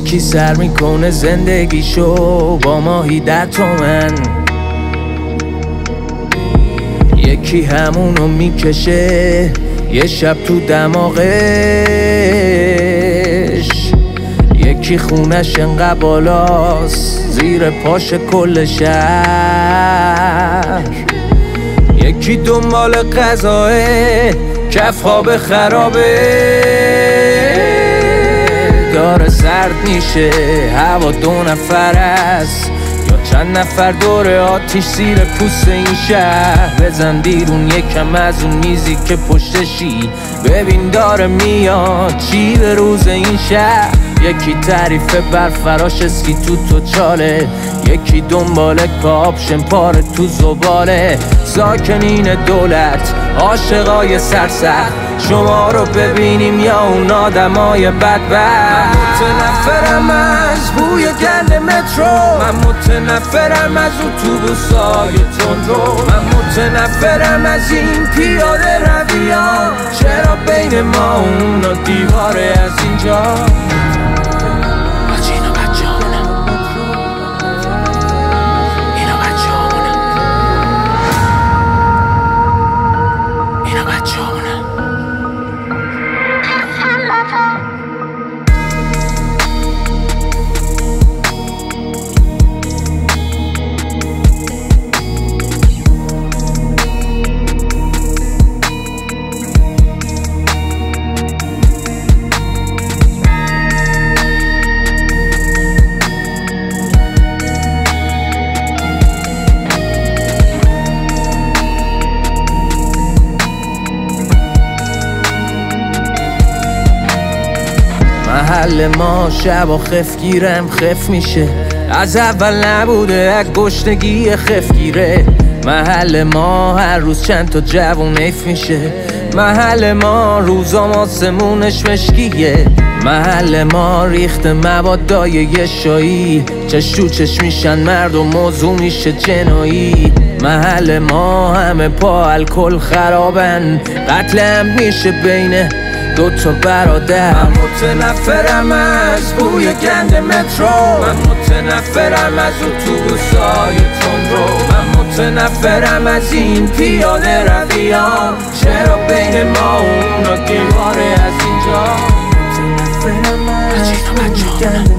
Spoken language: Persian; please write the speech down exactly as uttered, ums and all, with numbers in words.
یکی سر میکنه زندگیشو با ماهی در تومن، یکی همونو میکشه یه شب تو دماغش، یکی خونش انقدر بالاست زیر پاش کل شهر، یکی دنبال غذاه کف خواب خرابه، داره سرد میشه هوا دو نفر است یا چند نفر دور آتیش زیر پوست این شهر. بزن بیرون یکم از اون میزی که پشتشی، ببین داره میاد چی به روز این شهر. یکی تعریف بر فراش اسکی تو تو چاله، یکی دنبال کاپشن پاره تو زباله. ساکنین دولت عاشقای سرسخت، شما رو ببینیم یا اون آدمای بدبخت. متنفرم از بوی گند مترو، من متنفرم از اتوبوسای تندرو، من متنفرم از این پیاده رویان. چرا بین ما اونا دیواره از اینجا؟ محل ما شب و خف گیرم خف میشه، از اول نبوده از گشنگی خف گیره. محل ما هر روز چند تا جوون ایف میشه، محل ما روزام آسمونش مشکیه. محل ما ریخت مبادای یه شایی، چش تو چش میشن مرد و موضوع میشه جنایی. محل ما همه پا الکل خرابن، قتلم میشه بین دو تا برادر. من متنفرم از بوی گند مترو، من متنفرم از اتوبوسای تندرو، من متنفرم از این پیاده رویان. چرا بین ما اونا دیواره از اینجا؟ متنفرم از بوی گند